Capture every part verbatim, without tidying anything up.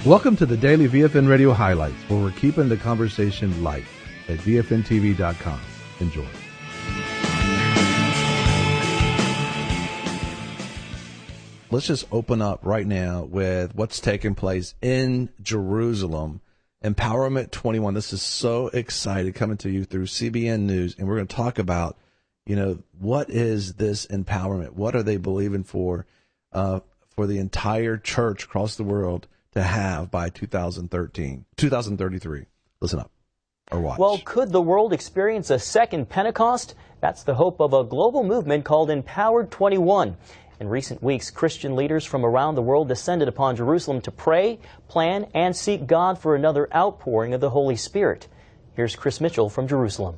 Welcome to the Daily V F N Radio Highlights, where we're keeping the conversation light at V F N T V dot com. Enjoy. Let's just open up right now with what's taking place in Jerusalem. Empowerment twenty-one. This is so excited coming to you through C B N News, and we're going to talk about, you know, what is this empowerment? What are they believing for, uh, for the entire church across the world to have by two thousand thirteen, two thousand thirty-three? Listen up or watch. Well, could the world experience a second Pentecost? That's the hope of a global movement called Empowered twenty-one. In recent weeks, Christian leaders from around the world descended upon Jerusalem to pray, plan, and seek God for another outpouring of the Holy Spirit. Here's Chris Mitchell from Jerusalem.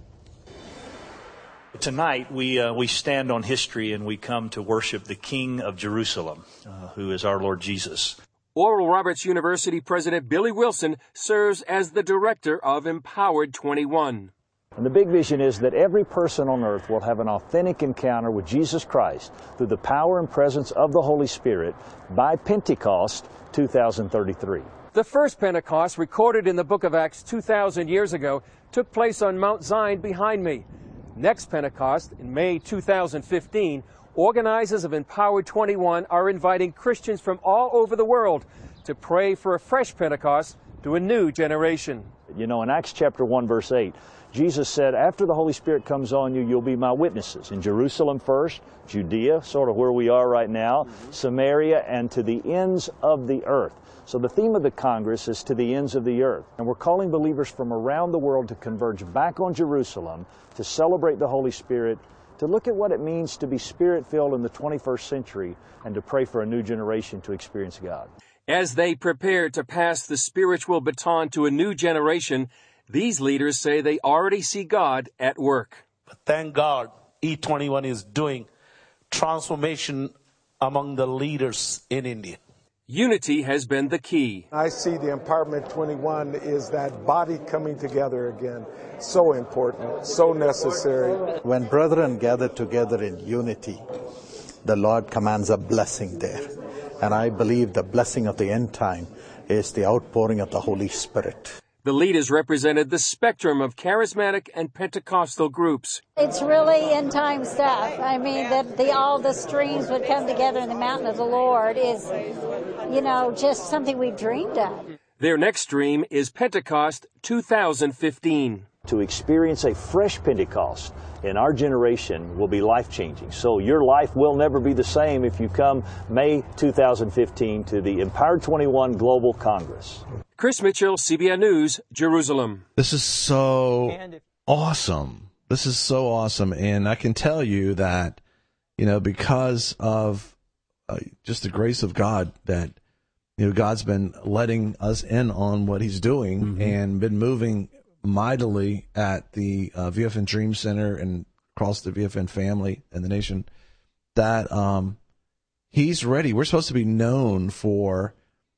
Tonight, we uh, we stand on history and we come to worship the King of Jerusalem, uh, who is our Lord Jesus. Oral Roberts University President Billy Wilson serves as the director of Empowered twenty-one. And the big vision is that every person on earth will have an authentic encounter with Jesus Christ through the power and presence of the Holy Spirit by Pentecost two thousand thirty-three. The first Pentecost, recorded in the book of Acts two thousand years ago, took place on Mount Zion behind me. Next Pentecost, in May two thousand fifteen, organizers of Empowered twenty-one are inviting Christians from all over the world to pray for a fresh Pentecost to a new generation. You know, in Acts chapter one, verse eight, Jesus said, after the Holy Spirit comes on you, you'll be my witnesses. In Jerusalem first, Judea, sort of where we are right now, mm-hmm. Samaria, and to the ends of the earth. So the theme of the Congress is to the ends of the earth. And we're calling believers from around the world to converge back on Jerusalem, to celebrate the Holy Spirit, to look at what it means to be Spirit-filled in the twenty-first century, and to pray for a new generation to experience God. As they prepare to pass the spiritual baton to a new generation, these leaders say they already see God at work. But thank God, E twenty-one is doing transformation among the leaders in India. Unity has been the key. I see the Empowerment twenty-one is that body coming together again. So important, so necessary. When brethren gather together in unity, the Lord commands a blessing there. And I believe the blessing of the end time is the outpouring of the Holy Spirit. The leaders represented the spectrum of charismatic and Pentecostal groups. It's really end time stuff. I mean, that the all the streams would come together in the mountain of the Lord is, you know, just something we dreamed of. Their next dream is Pentecost two thousand fifteen. To experience a fresh Pentecost in our generation will be life-changing. So your life will never be the same if you come May two thousand fifteen to the Empowered twenty-one Global Congress. Chris Mitchell, C B N News, Jerusalem. This is so awesome. This is so awesome. And I can tell you that, you know, because of uh, just the grace of God, that, you know, God's been letting us in on what he's doing mm-hmm. and been moving mightily at the uh, V F N Dream Center and across the V F N family and the nation, that um, he's ready. We're supposed to be known for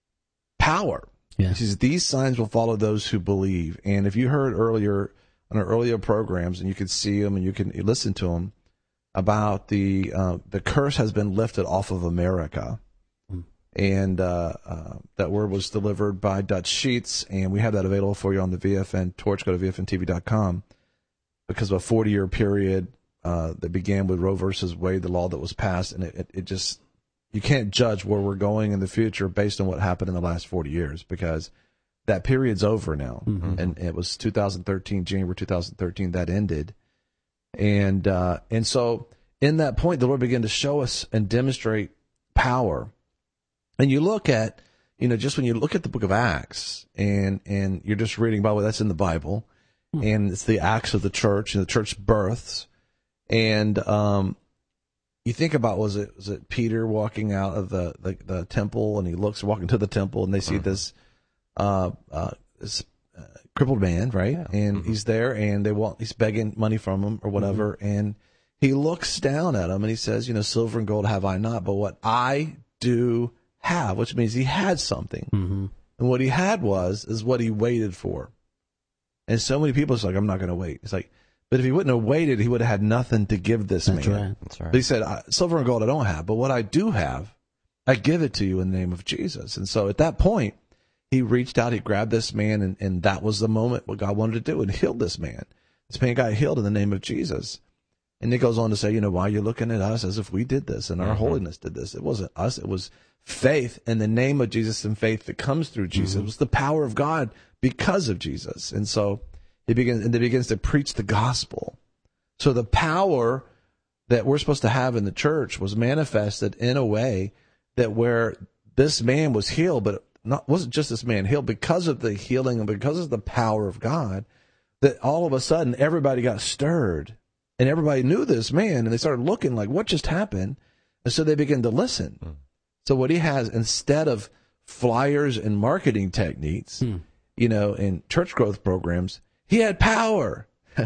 power. Yeah. He says, these signs will follow those who believe. And if you heard earlier on our earlier programs, and you could see them and you can listen to them, about the uh, the curse has been lifted off of America. And uh, uh, that word was delivered by Dutch Sheets, and we have that available for you on the V F N Torch. Go to V F N T V dot com. Because of a forty-year period uh, that began with Roe versus Wade, the law that was passed, and it, it, it just, you can't judge where we're going in the future based on what happened in the last forty years, because that period's over now. Mm-hmm. And it was two thousand thirteen, January two thousand thirteen, that ended. And uh, and so in that point, the Lord began to show us and demonstrate power. And you look at, you know, just when you look at the book of Acts and, and you're just reading about, well, that's in the Bible, hmm. and it's the Acts of the church and the church births. And um, you think about, was it was it Peter walking out of the, the, the temple, and he looks, walking to the temple, and they see uh-huh. this, uh, uh, this uh, crippled man, right? Yeah. And mm-hmm. he's there, and they want, he's begging money from him or whatever. Mm-hmm. And he looks down at him and he says, you know, silver and gold have I not, but what I do have, which means he had something. Mm-hmm. And what he had was, is what he waited for. And so many people are like, I'm not going to wait. It's like, but if he wouldn't have waited, he would have had nothing to give this That's man. Right. That's right. But he said, silver and gold I don't have, but what I do have, I give it to you in the name of Jesus. And so at that point, he reached out, he grabbed this man, and, and that was the moment what God wanted to do, and healed this man. This man got healed in the name of Jesus. And it goes on to say, you know, why are you looking at us as if we did this and our mm-hmm. holiness did this? It wasn't us. It was faith in the name of Jesus and faith that comes through Jesus. Mm-hmm. It was the power of God because of Jesus. And so he begins, and he begins to preach the gospel. So the power that we're supposed to have in the church was manifested in a way that where this man was healed, but not wasn't just this man healed because of the healing and because of the power of God, that all of a sudden everybody got stirred. And everybody knew this man, and they started looking like, what just happened? And so they began to listen. Mm. So what he has, instead of flyers and marketing techniques, mm. you know, and church growth programs, he had power.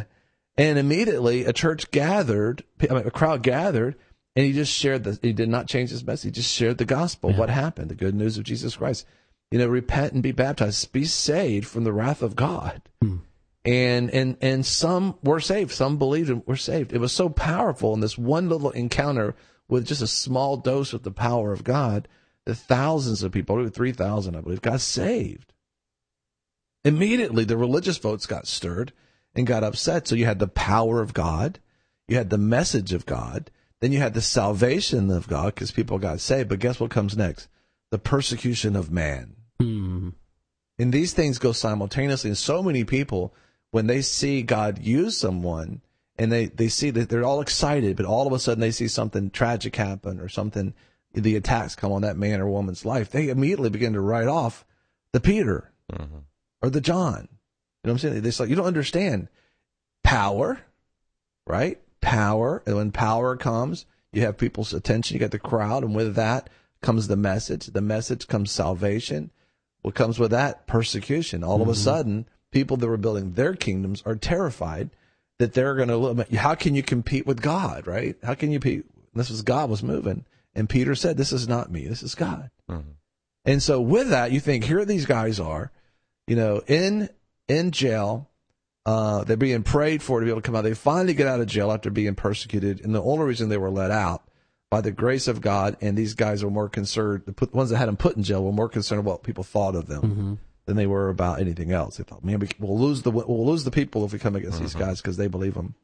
And immediately a church gathered, I mean, a crowd gathered, and he just shared the, he did not change his message. He just shared the gospel. Yeah. What happened? The good news of Jesus Christ. You know, repent and be baptized, be saved from the wrath of God. Mm. And, and, and some were saved. Some believed and were saved. It was so powerful in this one little encounter with just a small dose of the power of God that thousands of people, over three thousand, I believe, got saved. Immediately, the religious votes got stirred and got upset. So you had the power of God. You had the message of God. Then you had the salvation of God because people got saved. But guess what comes next? The persecution of man. Mm. And these things go simultaneously. And so many people, when they see God use someone and they, they see that they're all excited, but all of a sudden they see something tragic happen or something, the attacks come on that man or woman's life, they immediately begin to write off the Peter mm-hmm. or the John. You know what I'm saying? They say, you don't understand power, right? Power. And when power comes, you have people's attention, you get the crowd, and with that comes the message. The message comes salvation. What comes with that? Persecution. All mm-hmm. of a sudden, people that were building their kingdoms are terrified that they're going to, how can you compete with God, right? How can you compete? This was God was moving. And Peter said, this is not me, this is God. Mm-hmm. And so with that, you think, here these guys are, you know, in, in jail, uh, they're being prayed for to be able to come out. They finally get out of jail after being persecuted. And the only reason they were let out by the grace of God, and these guys were more concerned, the ones that had them put in jail were more concerned about what people thought of them. Mm-hmm. than they were about anything else. They thought, man, we, we'll lose the we'll lose the people if we come against mm-hmm. these guys because they believe them.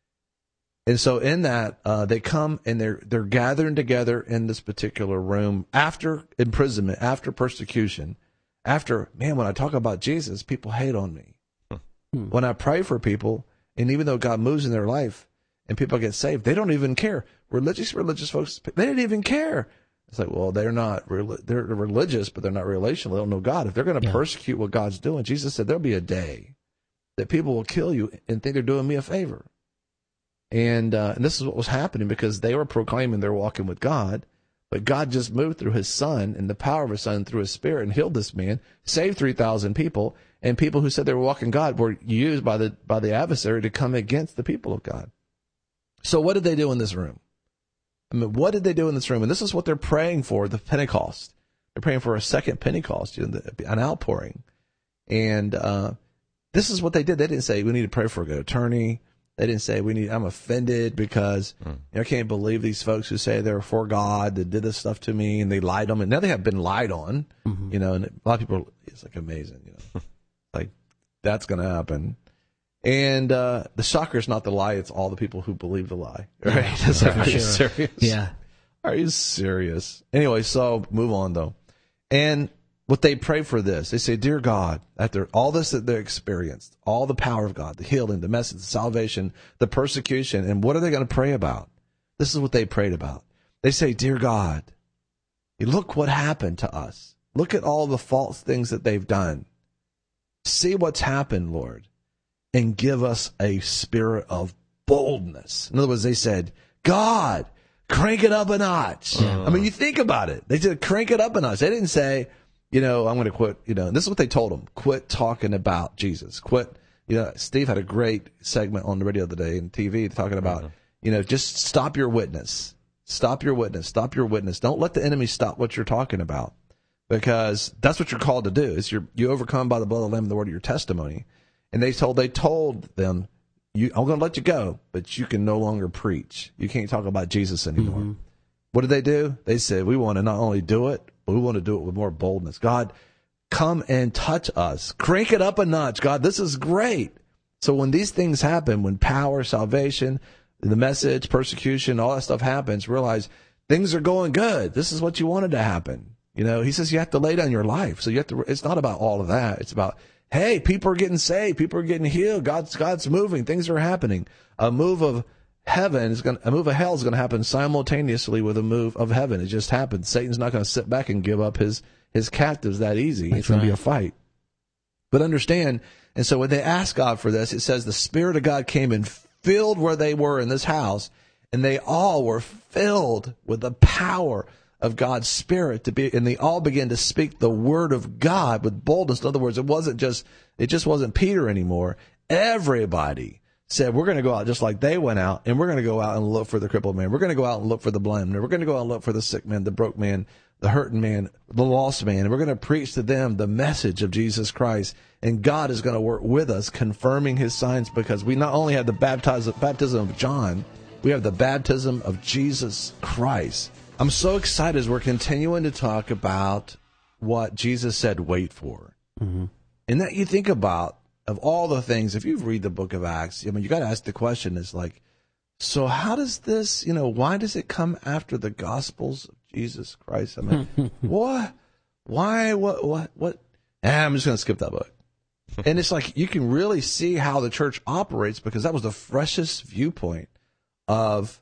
And so in that, uh, they come and they're they're gathering together in this particular room after imprisonment, after persecution, after, man, when I talk about Jesus, people hate on me. Mm-hmm. When I pray for people, and even though God moves in their life and people get saved, they don't even care. Religious religious folks, they didn't even care. It's like, well, they're not, they're religious, but they're not relational. They don't know God. If they're going to yeah. persecute what God's doing, Jesus said there'll be a day that people will kill you and think they're doing me a favor. And, uh, and this is what was happening because they were proclaiming they're walking with God, but God just moved through his son and the power of his son through his spirit and healed this man, saved three thousand people, and people who said they were walking God were used by the, by the adversary to come against the people of God. So what did they do in this room? I mean, what did they do in this room? And this is what they're praying for, the Pentecost. They're praying for a second Pentecost, you know, an outpouring. And uh, this is what they did. They didn't say, we need to pray for a good attorney. They didn't say, we need, I'm offended because mm. you know, I can't believe these folks who say they're for God that did this stuff to me and they lied on me. Now they have been lied on, mm-hmm. you know, and a lot of people, it's like amazing, you know, like that's going to happen. And uh, the shocker is not the lie; it's all the people who believe the lie. Right? Yeah, it's like, are you sure. serious? Yeah. Are you serious? Anyway, so move on though. And what they pray for this, they say, "Dear God, after all this that they experienced, all the power of God, the healing, the message, the salvation, the persecution, and what are they going to pray about? This is what they prayed about. They say, "Dear God, look what happened to us. Look at all the false things that they've done. See what's happened, Lord." And give us a spirit of boldness. In other words, they said, God, crank it up a notch. Uh. I mean, you think about it. They said, crank it up a notch. They didn't say, you know, I'm going to quit, you know, and this is what they told them. Quit talking about Jesus. Quit, you know, Steve had a great segment on the radio the other day and T V talking about, uh-huh. you know, just stop your witness. Stop your witness. Stop your witness. Don't let the enemy stop what you're talking about because that's what you're called to do. Is you're, you overcome by the blood of the Lamb and the word of your testimony. And they told they told them, you, I'm going to let you go, but you can no longer preach. You can't talk about Jesus anymore. Mm-hmm. What did they do? They said, we want to not only do it, but we want to do it with more boldness. God, come and touch us. Crank it up a notch, God. This is great. So when these things happen, when power, salvation, the message, persecution, all that stuff happens, realize things are going good. This is what you wanted to happen. You know, he says you have to lay down your life. So you have to, it's not about all of that. It's about, hey, people are getting saved. People are getting healed. God's, God's moving. Things are happening. A move of heaven is going to, a move of hell is going to happen simultaneously with a move of heaven. It just happens. Satan's not going to sit back and give up his, his captives that easy. That's it's going right. to be a fight. But understand, and so when they ask God for this, it says the Spirit of God came and filled where they were in this house, and they all were filled with the power of God's Spirit to be, and they all began to speak the word of God with boldness. In other words, it wasn't just, it just wasn't Peter anymore. Everybody said, we're going to go out just like they went out, and we're going to go out and look for the crippled man. We're going to go out and look for the blind man. We're going to go out and look for the sick man, the broke man, the hurting man, the lost man. And we're going to preach to them the message of Jesus Christ. And God is going to work with us, confirming his signs, because we not only have the baptism, baptism of John, we have the baptism of Jesus Christ. I'm so excited as we're continuing to talk about what Jesus said, wait for. Mm-hmm. And that you think about, of all the things, if you read the book of Acts, I mean, you got to ask the question is like, so how does this, you know, why does it come after the Gospels of Jesus Christ? I mean, what, why, what, what, what? Eh, I'm just going to skip that book. And it's like, you can really see how the church operates, because that was the freshest viewpoint of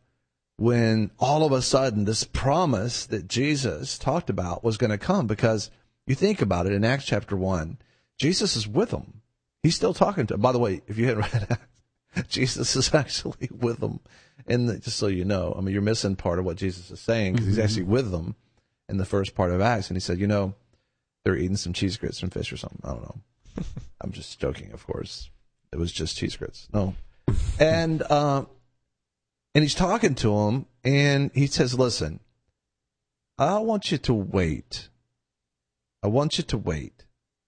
when all of a sudden this promise that Jesus talked about was going to come. Because you think about it in Acts chapter one, Jesus is with them. He's still talking to them. By the way, if you hadn't read Acts, Jesus is actually with them. And the, just so you know, I mean, you're missing part of what Jesus is saying, because he's actually with them in the first part of Acts. And he said, you know, they're eating some cheese grits and fish or something. I don't know. I'm just joking, of course. It was just cheese grits. No. And, uh, and he's talking to him, and he says, listen, I want you to wait. I want you to wait.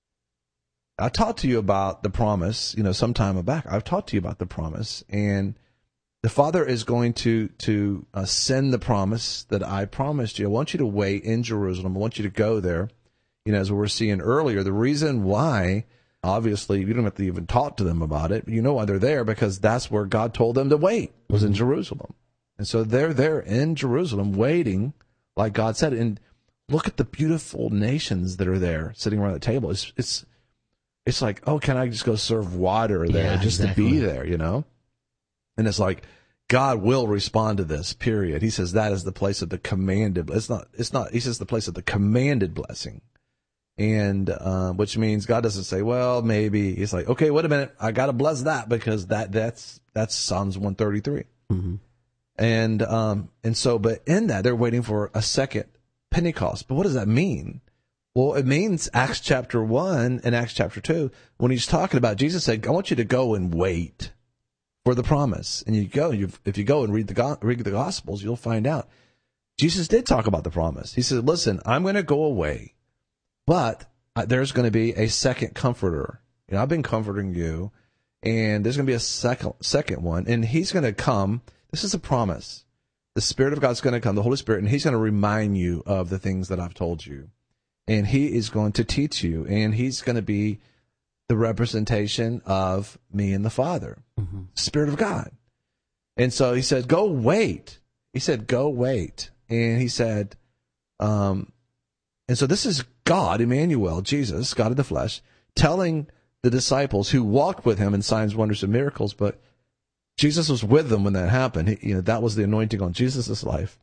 I talked to you about the promise, you know, some time back. I've talked to you about the promise, and the Father is going to, to uh, send the promise that I promised you. I want you to wait in Jerusalem. I want you to go there. You know, as we were seeing earlier, the reason why, obviously, you don't have to even talk to them about it. But you know why they're there, because that's where God told them to wait, was mm-hmm. in Jerusalem. And so they're there in Jerusalem waiting, like God said. And look at the beautiful nations that are there sitting around the table. It's it's it's like, oh, can I just go serve water there, yeah, just exactly. to be there, you know? And it's like, God will respond to this, period. He says that is the place of the commanded. It's not, it's not, he says the place of the commanded blessing. And, uh, which means God doesn't say, well, maybe. He's like, okay, wait a minute. I got to bless that, because that, that's, that's Psalms one thirty-three. Mm-hmm. And, um, and so, but in that, they're waiting for a second Pentecost. But what does that mean? Well, it means Acts chapter one and Acts chapter two, when he's talking about, Jesus said, I want you to go and wait for the promise. And you go, you, if you go and read the, read the Gospels, you'll find out. Jesus did talk about the promise. He said, listen, I'm going to go away, but there's going to be a second comforter. You know, I've been comforting you, and there's going to be a second, second one, and he's going to come. This is a promise. The Spirit of God's going to come, the Holy Spirit, and he's going to remind you of the things that I've told you. And he is going to teach you, and he's going to be the representation of me and the Father, mm-hmm. Spirit of God. And so he said, go wait. He said, go wait. And he said, um, and so this is God, Emmanuel, Jesus, God in the flesh, telling the disciples who walked with him in signs, wonders, and miracles, but Jesus was with them when that happened. He, you know, that was the anointing on Jesus' life.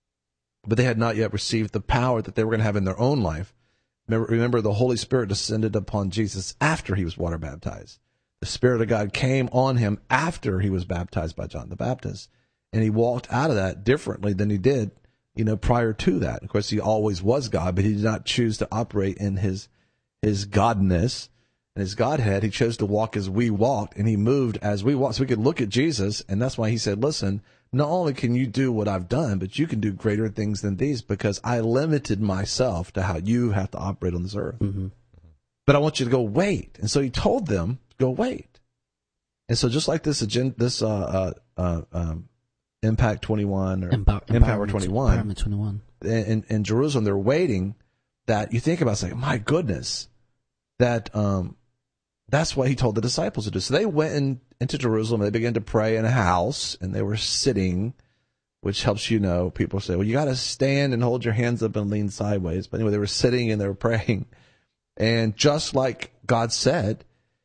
But they had not yet received the power that they were going to have in their own life. Remember, remember, the Holy Spirit descended upon Jesus after he was water baptized. The Spirit of God came on him after he was baptized by John the Baptist. And he walked out of that differently than he did, you know, prior to that. Of course, he always was God, but he did not choose to operate in his his godness and his Godhead. He chose to walk as we walked, and he moved as we walked. So we could look at Jesus, and that's why he said, listen, not only can you do what I've done, but you can do greater things than these, because I limited myself to how you have to operate on this earth. Mm-hmm. But I want you to go wait. And so he told them, go wait. And so just like this, this uh, uh, uh, um, Impact twenty-one or Empower, Empower twenty-one, twenty-one. In, in Jerusalem, they're waiting that you think about saying, my goodness, that um, that's what he told the disciples to do. So they went in, into Jerusalem. They began to pray in a house, and they were sitting, which helps you know. People say, well, you got to stand and hold your hands up and lean sideways. But anyway, they were sitting and they were praying. And just like God said,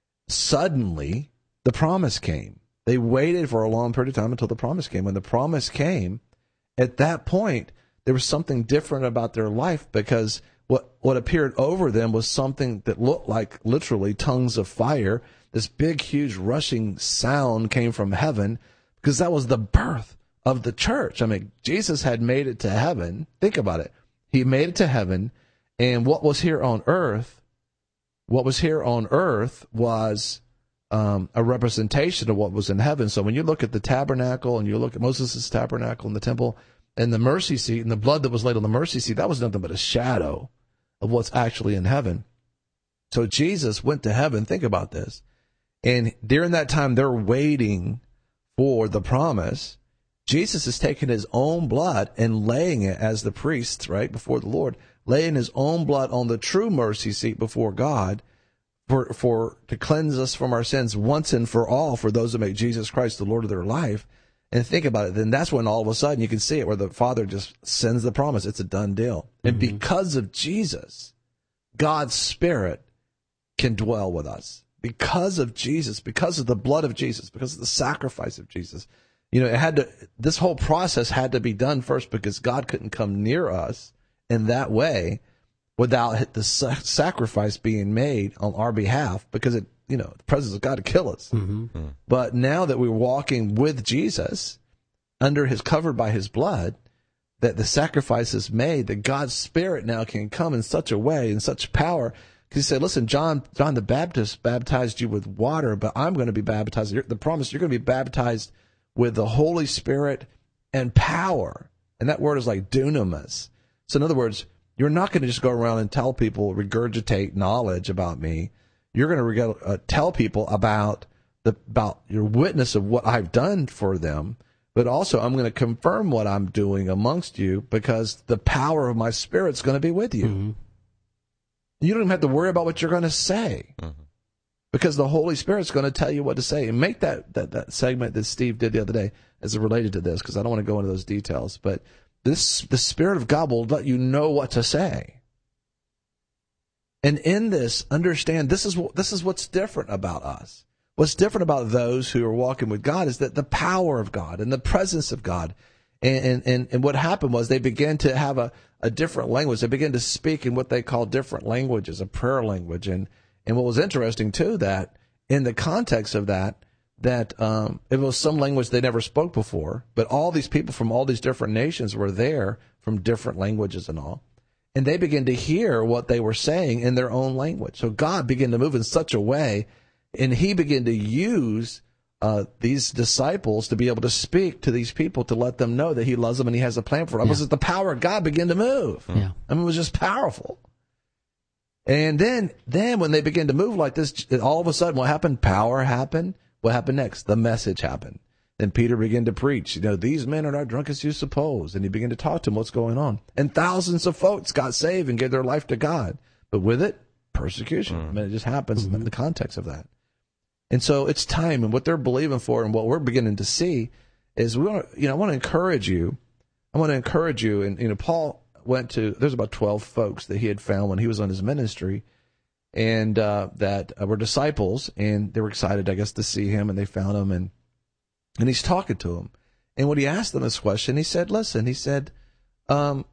suddenly the promise came. They waited for a long period of time until the promise came. When the promise came, at that point, there was something different about their life, because what, what appeared over them was something that looked like literally tongues of fire. This big, huge, rushing sound came from heaven, because that was the birth of the church. I mean, Jesus had made it to heaven. Think about it. He made it to heaven, and what was here on earth, what was here on earth was um, a representation of what was in heaven. So when you look at the tabernacle and you look at Moses' tabernacle in the temple and the mercy seat and the blood that was laid on the mercy seat, that was nothing but a shadow of what's actually in heaven. So Jesus went to heaven. Think about this. And during that time, they're waiting for the promise. Jesus is taking his own blood and laying it as the priest, right, before the Lord, laying his own blood on the true mercy seat before God for, for to cleanse us from our sins once and for all, for those who make Jesus Christ the Lord of their life. And think about it. Then that's when all of a sudden you can see it, where the Father just sends the promise. It's a done deal. Mm-hmm. And because of Jesus, God's Spirit can dwell with us. Because of Jesus, because of the blood of Jesus, because of the sacrifice of Jesus. You know, it had to, this whole process had to be done first, because God couldn't come near us in that way without the sacrifice being made on our behalf, because it, you know, the presence of God to kill us. Mm-hmm. Mm-hmm. But now that we're walking with Jesus, under his, covered by his blood, that the sacrifice is made, that God's Spirit now can come in such a way, in such power. Because he said, listen, John, John the Baptist baptized you with water, but I'm going to be baptized. The promise, you're going to be baptized with the Holy Spirit and power. And that word is like dunamis. So in other words, you're not going to just go around and tell people, regurgitate knowledge about me. You're going to uh, tell people about the about your witness of what I've done for them, but also I'm going to confirm what I'm doing amongst you, because the power of my Spirit's going to be with you. Mm-hmm. You don't even have to worry about what you're going to say, mm-hmm. because the Holy Spirit's going to tell you what to say. And make that, that, that segment that Steve did the other day as related to this, because I don't want to go into those details, but this the Spirit of God will let you know what to say. And in this, understand this is this is what's different about us. What's different about those who are walking with God is that the power of God and the presence of God. And and, and what happened was they began to have a, a different language. They began to speak in what they call different languages, a prayer language. And and what was interesting too, that in the context of that, that um, it was some language they never spoke before, but all these people from all these different nations were there, from different languages and all. And they began to hear what they were saying in their own language. So God began to move in such a way, and he began to use uh, these disciples to be able to speak to these people, to let them know that he loves them and he has a plan for them. Yeah. It was the power of God began to move. Yeah. I mean, it was just powerful. And then, then when they began to move like this, all of a sudden what happened? Power happened. What happened next? The message happened. Then Peter began to preach, you know, these men are not drunk as you suppose. And he began to talk to them what's going on. And thousands of folks got saved and gave their life to God. But with it, persecution. Mm. I mean, it just happens mm-hmm. in the context of that. And so it's time, and what they're believing for and what we're beginning to see is we want to, you know, I want to encourage you. I want to encourage you. And, you know, Paul went to, there's about twelve folks that he had found when he was on his ministry, and uh, that uh, were disciples, and they were excited, I guess, to see him, and they found him, and and he's talking to them. And when he asked them this question, he said, listen, he said, um,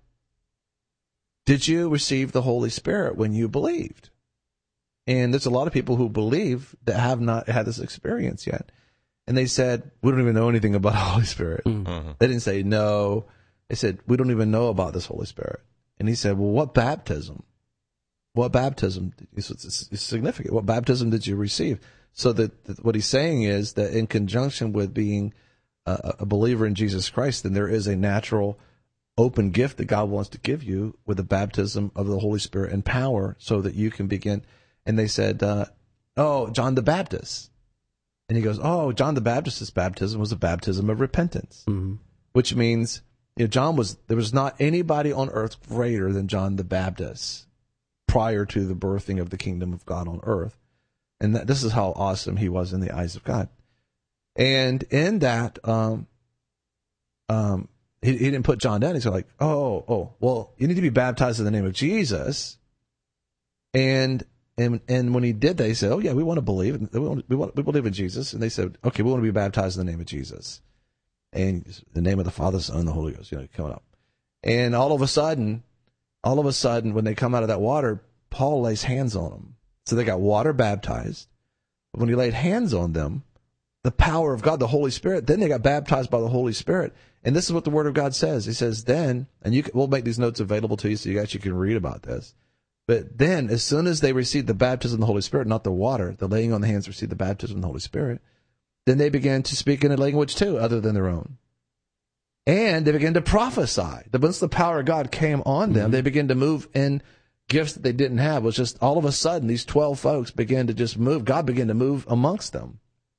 did you receive the Holy Spirit when you believed? And there's a lot of people who believe that have not had this experience yet. And they said, we don't even know anything about the Holy Spirit. Mm-hmm. They didn't say no. They said, we don't even know about this Holy Spirit. And he said, well, what baptism? What baptism? It's significant. What baptism did you receive? So that, that what he's saying is that in conjunction with being a, a believer in Jesus Christ, then there is a natural open gift that God wants to give you with the baptism of the Holy Spirit and power, so that you can begin. And they said, uh, oh, John the Baptist. And he goes, oh, John the Baptist's baptism was a baptism of repentance, mm-hmm. which means, you know, John was, there was not anybody on earth greater than John the Baptist. prior to the birthing of the kingdom of God on earth. And that, this is how awesome he was in the eyes of God. And in that, um, um, he, he didn't put John down. He's like, oh, oh, well, you need to be baptized in the name of Jesus. And and and when he did that, he said, oh, yeah, we want to believe. We want, we want we believe in Jesus. And they said, okay, we want to be baptized in the name of Jesus. And the name of the Father, Son, and the Holy Ghost, you know, coming up. And all of a sudden, all of a sudden, when they come out of that water, Paul lays hands on them. So they got water baptized. But when he laid hands on them, the power of God, the Holy Spirit, then they got baptized by the Holy Spirit. And this is what the Word of God says. He says, then, and you can, we'll make these notes available to you so you actually can read about this. But then, as soon as they received the baptism of the Holy Spirit, not the water, the laying on the hands received the baptism of the Holy Spirit, then they began to speak in a language too, other than their own. And they began to prophesy. Once the power of God came on them, mm-hmm. they began to move in gifts that they didn't have. It was just all of a sudden, these twelve folks began to just move. God began to move amongst them.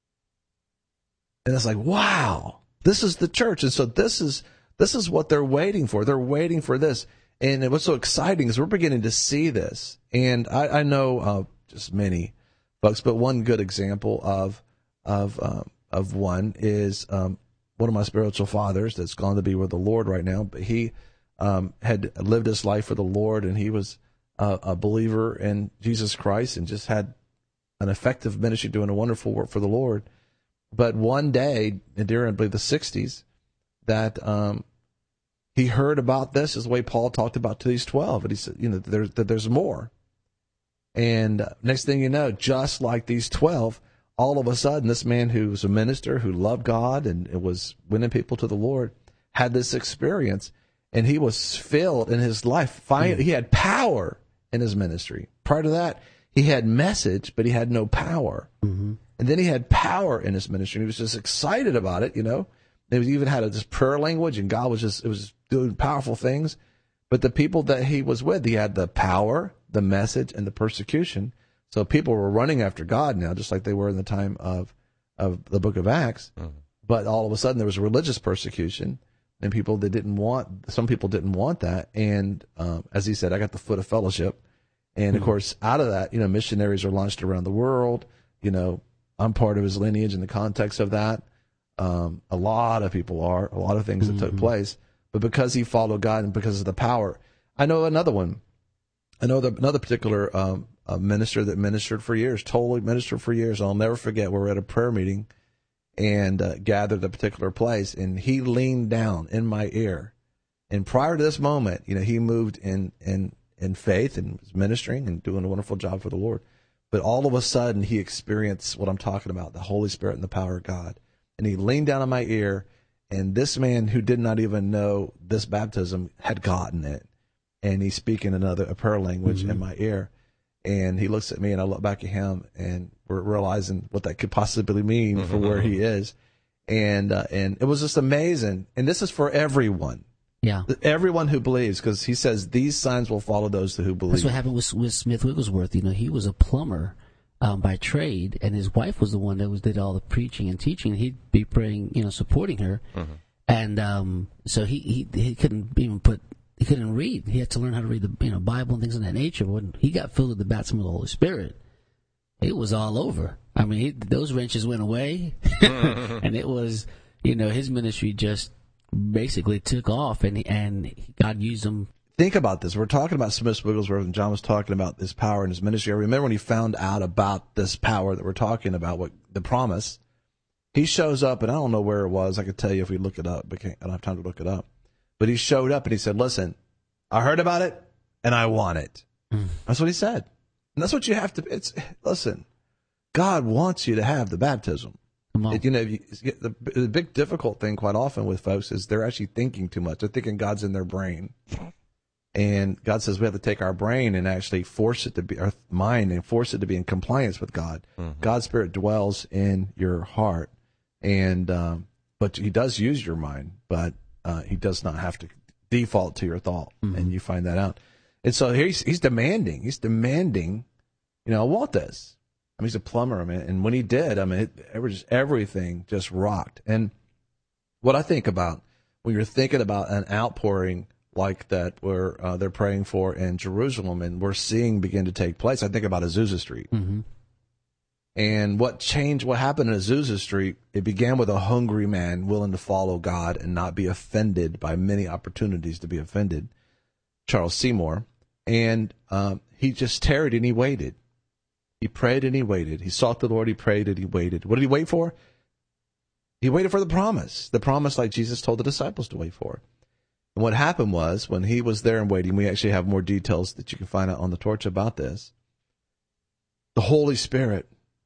And it's like, wow, this is the church. And so this is this is what they're waiting for. They're waiting for this. And what's so exciting is we're beginning to see this. And I, I know uh, just many folks, but one good example of of uh, of one is um, one of my spiritual fathers that's gone to be with the Lord right now. But he um, had lived his life for the Lord, and he was uh, a believer in Jesus Christ and just had an effective ministry doing a wonderful work for the Lord. But one day, during, I believe, the sixties, that um, he heard about this, is the way Paul talked about to these twelve. And he said, you know, there's, that there's more. And uh, next thing you know, just like these twelve, all of a sudden, this man who was a minister, who loved God and was winning people to the Lord, had this experience. And he was filled in his life. Finally, he had power in his ministry. Prior to that, he had message, but he had no power. Mm-hmm. And then he had power in his ministry. And he was just excited about it, you know. He even had a, this prayer language, and God was just, it was doing powerful things. But the people that he was with, he had the power, the message, and the persecution. So people were running after God now, just like they were in the time of, of the book of Acts. Mm-hmm. But all of a sudden there was religious persecution, and people that didn't want, some people didn't want that. And um, as he said, I got the foot of fellowship. And, mm-hmm. of course, out of that, you know, missionaries are launched around the world. You know, I'm part of his lineage in the context of that. Um, a lot of people are, a lot of things that mm-hmm. took place. But because he followed God and because of the power. I know another one. I know the, another particular um, a minister that ministered for years, totally ministered for years. I'll never forget, we were at a prayer meeting and uh, gathered at a particular place, and he leaned down in my ear. And prior to this moment, you know, he moved in, in, in faith and was ministering and doing a wonderful job for the Lord. But all of a sudden, he experienced what I'm talking about, the Holy Spirit and the power of God. And he leaned down in my ear, and this man who did not even know this baptism had gotten it. And he's speaking another a prayer language mm-hmm. in my ear. And he looks at me, and I look back at him, and we're realizing what that could possibly mean mm-hmm. for where he is. And uh, and it was just amazing. And this is for everyone. Yeah. Everyone who believes, because he says these signs will follow those who believe. That's what happened with, with Smith Wigglesworth. You know, he was a plumber um, by trade, and his wife was the one that was did all the preaching and teaching. He'd be praying, you know, supporting her. Mm-hmm. And um, so he, he he couldn't even put, he couldn't read. He had to learn how to read the you know Bible and things of that nature. When he got filled with the baptism of the Holy Spirit, it was all over. I mean, he, those wrenches went away, and it was, you know, his ministry just basically took off, and and God used him. Think about this. We're talking about Smith Wigglesworth, and John was talking about his power in his ministry. I remember when he found out about this power that we're talking about, what the promise. He shows up, and I don't know where it was. I could tell you if we look it up, but I don't have time to look it up. But he showed up, and he said, listen, I heard about it, and I want it. Mm. That's what he said. And that's what you have to, it's, listen, God wants you to have the baptism. It, you know, you, the, the big difficult thing quite often with folks is they're actually thinking too much. They're thinking God's in their brain. And God says we have to take our brain and actually force it to be, our mind, and force it to be in compliance with God. Mm-hmm. God's Spirit dwells in your heart. And, um, but he does use your mind, but, uh, he does not have to default to your thought. Mm-hmm. And you find that out. And so here he's, he's demanding, he's demanding, you know, I want this. I mean, he's a plumber, I mean, and when he did, I mean, it, it was just, everything just rocked. And what I think about when you're thinking about an outpouring like that where uh, they're praying for in Jerusalem, and we're seeing begin to take place. I think about Azusa Street. Mm-hmm. And what changed, what happened in Azusa Street, it began with a hungry man willing to follow God and not be offended by many opportunities to be offended, Charles Seymour. And um, he just tarried and he waited. He prayed and he waited. He sought the Lord, he prayed and he waited. What did he wait for? He waited for the promise, the promise like Jesus told the disciples to wait for. And what happened was, when he was there and waiting, we actually have more details that you can find out on the torch about this. The Holy Spirit,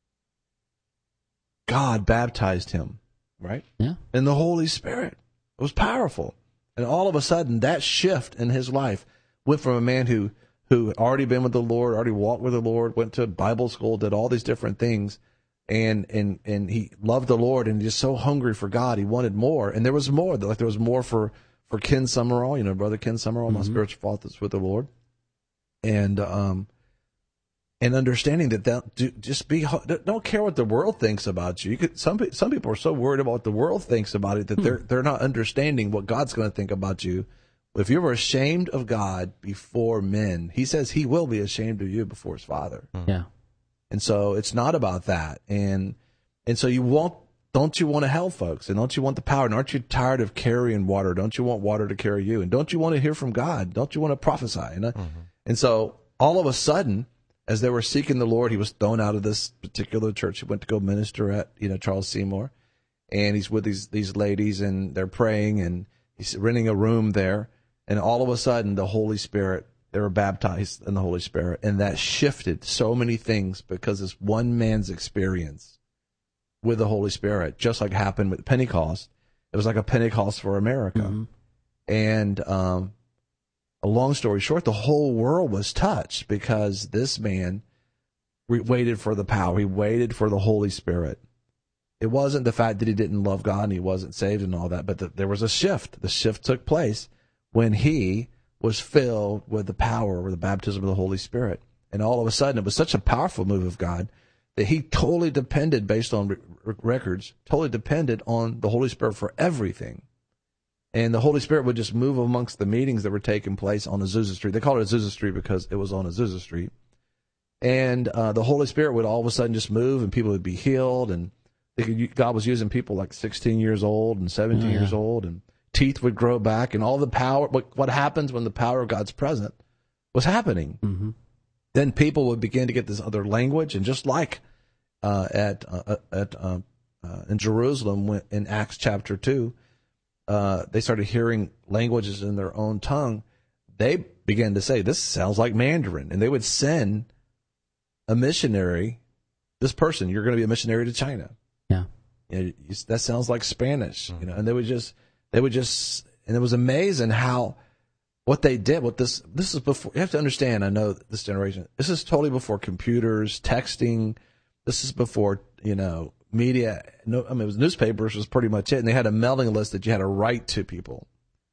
God baptized him, right? Yeah. And the Holy Spirit. It was powerful. And all of a sudden, that shift in his life went from a man who, who had already been with the Lord, already walked with the Lord, went to Bible school, did all these different things, and and and he loved the Lord, and just so hungry for God, he wanted more. And there was more. Like there was more for, for Ken Summerall, you know, Brother Ken Summerall, mm-hmm. my spiritual father that's with the Lord. And um and understanding that, that do, just be, don't care what the world thinks about you. You could, some some people are so worried about what the world thinks about it that hmm. they're they're not understanding what God's going to think about you. If you're ashamed of God before men, he says he will be ashamed of you before his Father. Yeah. And so it's not about that. And and so you won't, don't you want to hell, folks? And don't you want the power? And aren't you tired of carrying water? Don't you want water to carry you? And don't you want to hear from God? Don't you want to prophesy? And, mm-hmm. and so all of a sudden, as they were seeking the Lord, he was thrown out of this particular church. He went to go minister at, you know, Charles Seymour. And he's with these, these ladies, and they're praying, and he's renting a room there. And all of a sudden, the Holy Spirit, they were baptized in the Holy Spirit. And that shifted so many things because this one man's experience with the Holy Spirit, just like happened with Pentecost. It was like a Pentecost for America. Mm-hmm. And um, a long story short, the whole world was touched because this man re- waited for the power. He waited for the Holy Spirit. It wasn't the fact that he didn't love God and he wasn't saved and all that, but the, there was a shift. The shift took place when he was filled with the power or the baptism of the Holy Spirit. And all of a sudden, it was such a powerful move of God that he totally depended, based on re- records, totally depended on the Holy Spirit for everything. And the Holy Spirit would just move amongst the meetings that were taking place on Azusa Street. They called it Azusa Street because it was on Azusa Street. And uh, the Holy Spirit would all of a sudden just move, and people would be healed. And they could, God was using people like sixteen years old and seventeen yeah. years old, and teeth would grow back, and all the power. What, what happens when the power of God's present was happening? Mm-hmm. Then people would begin to get this other language, and just like uh, at uh, at uh, uh, in Jerusalem, when, in Acts chapter two, uh, they started hearing languages in their own tongue. They began to say, "This sounds like Mandarin," and they would send a missionary. This person, you're going to be a missionary to China. Yeah, you know, you, that sounds like Spanish, mm-hmm. you know. And they would just, they would just, and it was amazing how. What they did, what this, this is before, you have to understand, I know this generation, this is totally before computers, texting, this is before, you know, media, no, I mean, it was newspapers was pretty much it, and they had a mailing list that you had to write to people,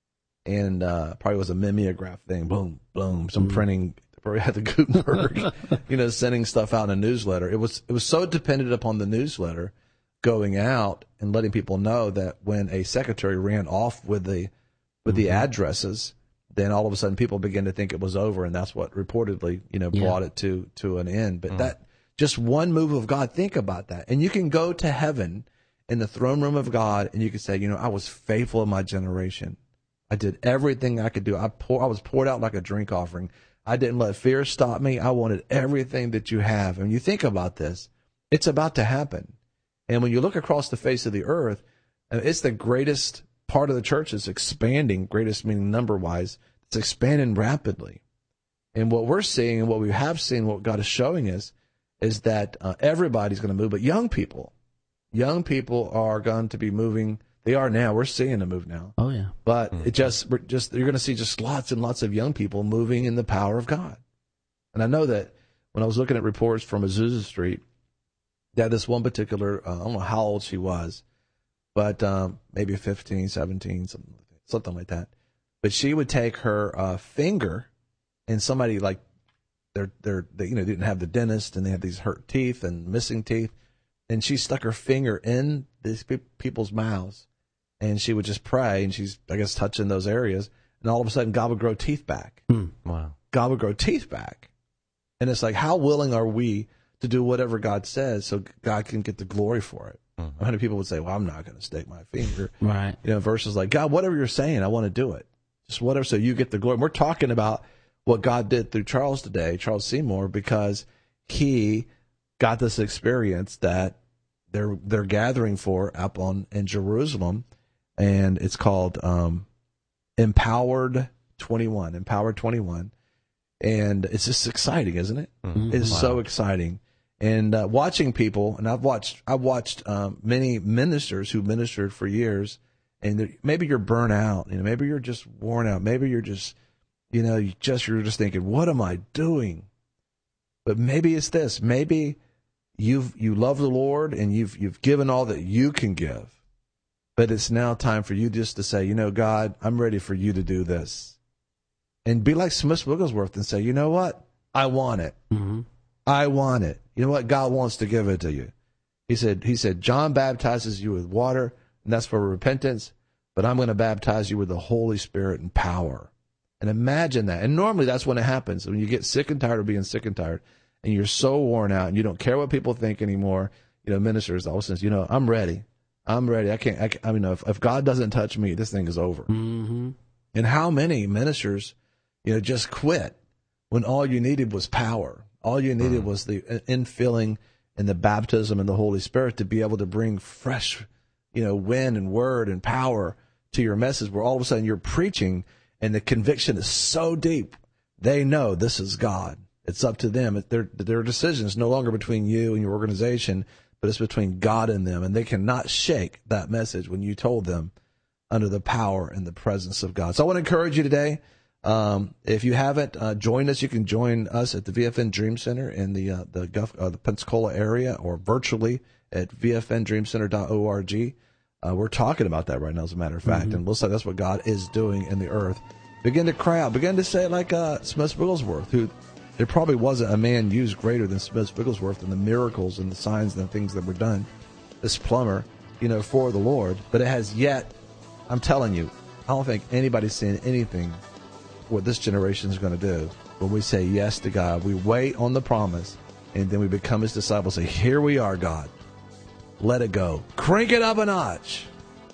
and uh, probably was a mimeograph thing, boom, boom, some mm. printing, probably had the Gutenberg, you know, sending stuff out in a newsletter. It was, it was so dependent upon the newsletter going out and letting people know that when a secretary ran off with the, with mm-hmm. the addresses, then all of a sudden people begin to think it was over, and that's what reportedly, you know, yeah. brought it to, to an end. But mm. that, just one move of God, think about that. And you can go to heaven in the throne room of God, and you can say, you know, I was faithful in my generation. I did everything I could do. I pour, I was poured out like a drink offering. I didn't let fear stop me. I wanted everything that you have. And you think about this, it's about to happen. And when you look across the face of the earth, it's the greatest part of the church is expanding, greatest meaning number-wise, it's expanding rapidly. And what we're seeing and what we have seen, what God is showing us, is that uh, everybody's going to move, but young people. Young people are going to be moving. They are now. We're seeing them move now. Oh, yeah. But mm-hmm. it just, we're just you're going to see just lots and lots of young people moving in the power of God. And I know that when I was looking at reports from Azusa Street, that this one particular, uh, I don't know how old she was, but um, maybe fifteen, seventeen, something, something like that. But she would take her uh, finger, and somebody like, they're, they're, they, you know, didn't have the dentist, and they have these hurt teeth and missing teeth, and she stuck her finger in these pe- people's mouths, and she would just pray, and she's, I guess, touching those areas, and all of a sudden God would grow teeth back. Mm. Wow. God would grow teeth back. And it's like, how willing are we to do whatever God says so God can get the glory for it? Mm-hmm. How many people would say, well, I'm not going to stake my finger. Right. You know, verses like, God, whatever you're saying, I want to do it. Just whatever, so you get the glory. And we're talking about what God did through Charles today, Charles Seymour, because he got this experience that they're they're gathering for up on in Jerusalem, and it's called um, Empowered twenty-one. Empowered twenty-one. And it's just exciting, isn't it? Mm-hmm. It's wow. so exciting. And uh, watching people, and I've watched I've watched um, many ministers who ministered for years, and maybe you're burnt out, you know, maybe you're just worn out, maybe you're just, you know, you just you're just thinking, what am I doing? But maybe it's this. Maybe you've you love the Lord and you've you've given all that you can give, but it's now time for you just to say, you know, God, I'm ready for you to do this. And be like Smith Wigglesworth and say, you know what? I want it. Mm-hmm. I want it. You know what? God wants to give it to you. He said, he said, John baptizes you with water, and that's for repentance, but I'm going to baptize you with the Holy Spirit and power. And imagine that. And normally that's when it happens. When you get sick and tired of being sick and tired, and you're so worn out, and you don't care what people think anymore, you know, ministers all of a sudden, you know, I'm ready. I'm ready. I can't, I, can't, I mean, if, if God doesn't touch me, this thing is over. Mm-hmm. And how many ministers, you know, just quit when all you needed was power. All you needed mm-hmm. was the infilling and the baptism in the Holy Spirit to be able to bring fresh, you know, wind and word and power to your message, where all of a sudden you're preaching and the conviction is so deep. They know this is God. It's up to them. Their, their decision is no longer between you and your organization, but it's between God and them. And they cannot shake that message when you told them under the power and the presence of God. So I want to encourage you today. Um, if you haven't uh, joined us, you can join us at the V F N Dream Center in the uh, the, Gulf, uh, the Pensacola area, or virtually at v f n dream center dot org. Uh, we're talking about that right now, as a matter of fact, mm-hmm. and we'll say that's what God is doing in the earth. Begin to cry out. Begin to say it like uh, Smith Wigglesworth, who there probably wasn't a man used greater than Smith Wigglesworth in the miracles and the signs and the things that were done. This plumber, you know, for the Lord, but it has yet. I'm telling you, I don't think anybody's seen anything what this generation is going to do when we say yes to God. We wait on the promise, and then we become his disciples. Say, here we are, God. Let it go. Crank it up a notch.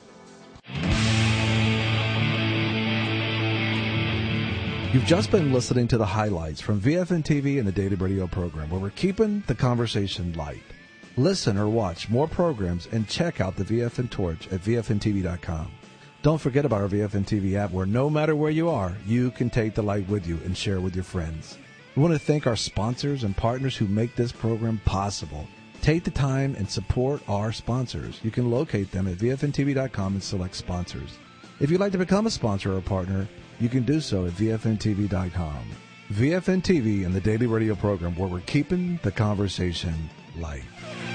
You've just been listening to the highlights from V F N T V and the Daily Radio program, where we're keeping the conversation light. Listen or watch more programs and check out the V F N Torch at v f n t v dot com. Don't forget about our V F N T V app, where no matter where you are, you can take the light with you and share with your friends. We want to thank our sponsors and partners who make this program possible. Take the time and support our sponsors. You can locate them at v f n t v dot com and select sponsors. If you'd like to become a sponsor or a partner, you can do so at v f n t v dot com. V F N T V and the Daily Radio program, where we're keeping the conversation light.